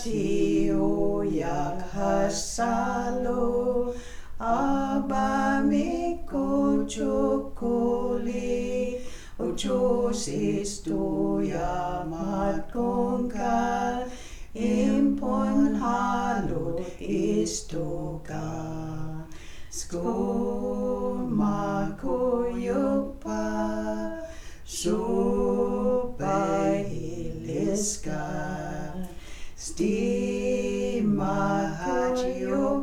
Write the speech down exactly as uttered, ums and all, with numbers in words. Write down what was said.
tio yak hasalo abamiko chokoli Ochos istoya matkongkal impon halot istoka Skol makuyukpa supay hiliska Sti mahatyo